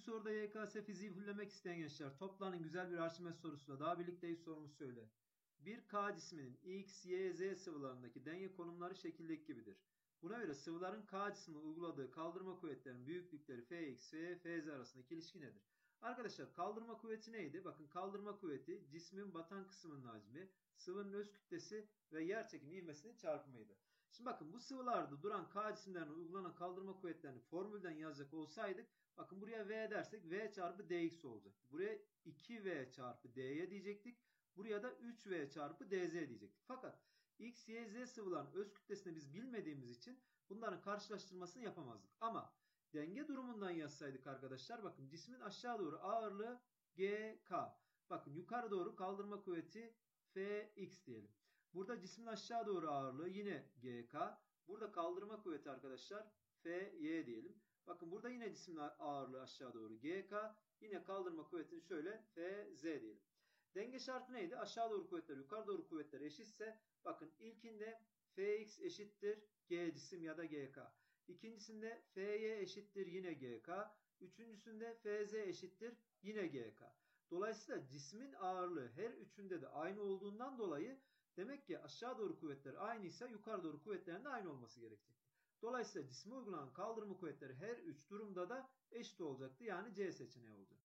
soruda YKS fiziği fullemek isteyen gençler toplanın güzel bir Arşimet sorusuyla daha birlikteyiz. Sorumuz şöyle. Bir K cisminin X, Y, Z sıvılarındaki denge konumları şekildeki gibidir. Buna göre sıvıların K cismine uyguladığı kaldırma kuvvetlerinin büyüklükleri Fx ve Fz arasındaki ilişki nedir? Arkadaşlar kaldırma kuvveti neydi? Bakın kaldırma kuvveti cismin batan kısmının hacmi, sıvının öz kütlesi ve yerçekimi ivmesinin çarpımıydı. Şimdi bakın bu sıvılarda duran K cisimlerine uygulanan kaldırma kuvvetlerini formülden yazacak olsaydık bakın buraya V dersek V çarpı dx olacaktı. Buraya 2V çarpı dy diyecektik. Buraya da 3V çarpı dz diyecektik. Fakat X, Y, Z sıvıların öz kütlesini biz bilmediğimiz için bunların karşılaştırmasını yapamazdık. Ama denge durumundan yazsaydık arkadaşlar bakın cismin aşağı doğru ağırlığı GK. Bakın yukarı doğru kaldırma kuvveti Fx diyelim. Burada cismin aşağı doğru ağırlığı yine GK. Burada kaldırma kuvveti arkadaşlar Fy diyelim. Bakın burada yine cismin ağırlığı aşağı doğru GK. Yine kaldırma kuvvetini şöyle Fz diyelim. Denge şartı neydi? Aşağı doğru kuvvetler yukarı doğru kuvvetler eşitse bakın ilkinde Fx eşittir G cisim ya da GK. İkincisinde Fy eşittir yine GK. Üçüncüsünde Fz eşittir yine GK. Dolayısıyla cismin ağırlığı her üçünde de aynı olduğundan dolayı demek ki aşağı doğru kuvvetler aynıysa yukarı doğru kuvvetlerin de aynı olması gerekecekti. Dolayısıyla cisme uygulanan kaldırma kuvvetleri her üç durumda da eşit olacaktı. Yani C seçeneği olacak.